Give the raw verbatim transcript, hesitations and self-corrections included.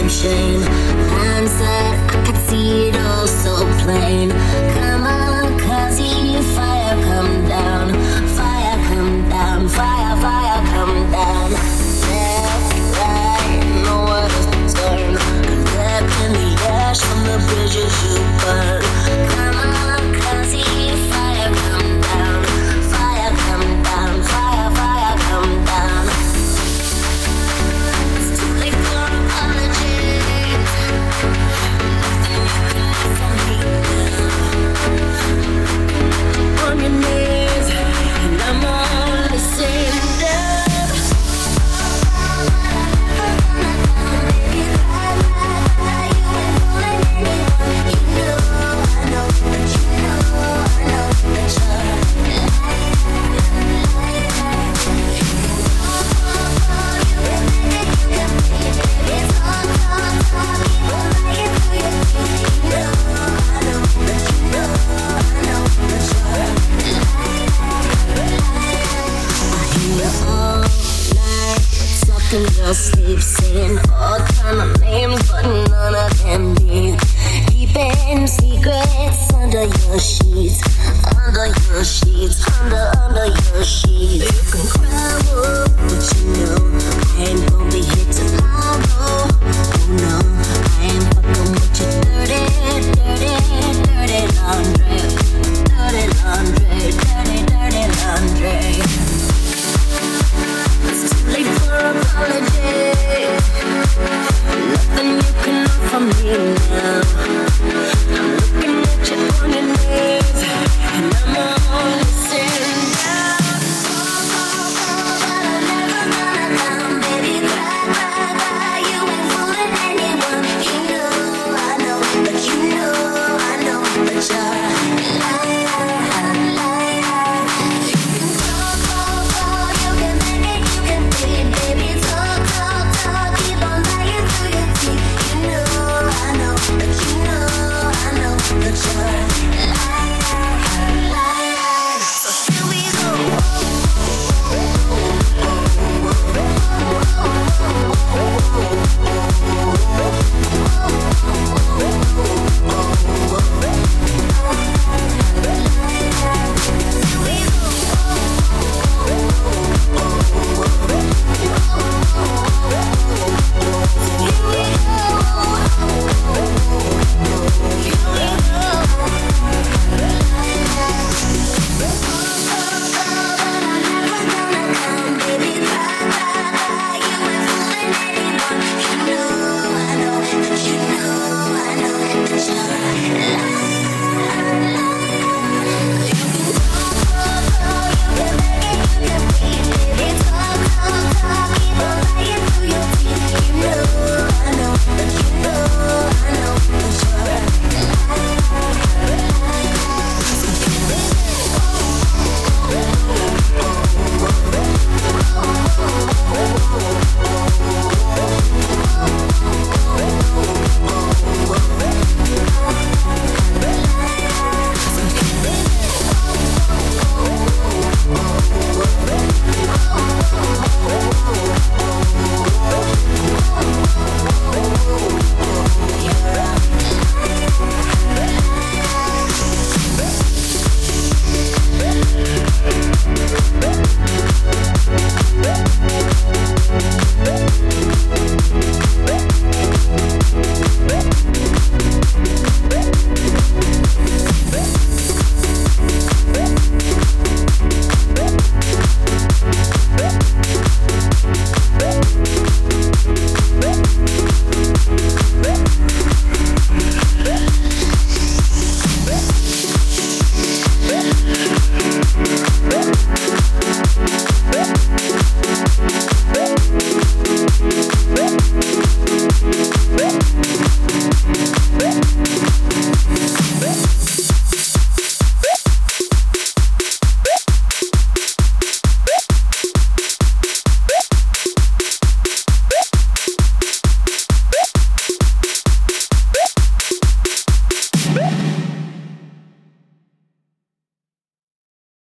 shame. Hindsight, I could see it all so plain. Kamikaze, fire come down, fire come down, fire, fire come down. Left, right, nowhere to turn. Collecting the ash from the bridges you burn. Kamikaze, fire come down, fire come down, fire, fire come down. It's too late for apologies. Nothing you can do for me. On your knees, and I'm only saying that. Girls sleep saying all kind of names, but none of them me. Keeping secrets under your sheets, under your sheets, under, under your sheets. You can cry, but you know I ain't gonna be here tomorrow. Oh no, I ain't fucking with your dirty, dirty, dirty laundry, dirty laundry, dirty, dirty laundry. It's too late for apology. Nothing you can offer me.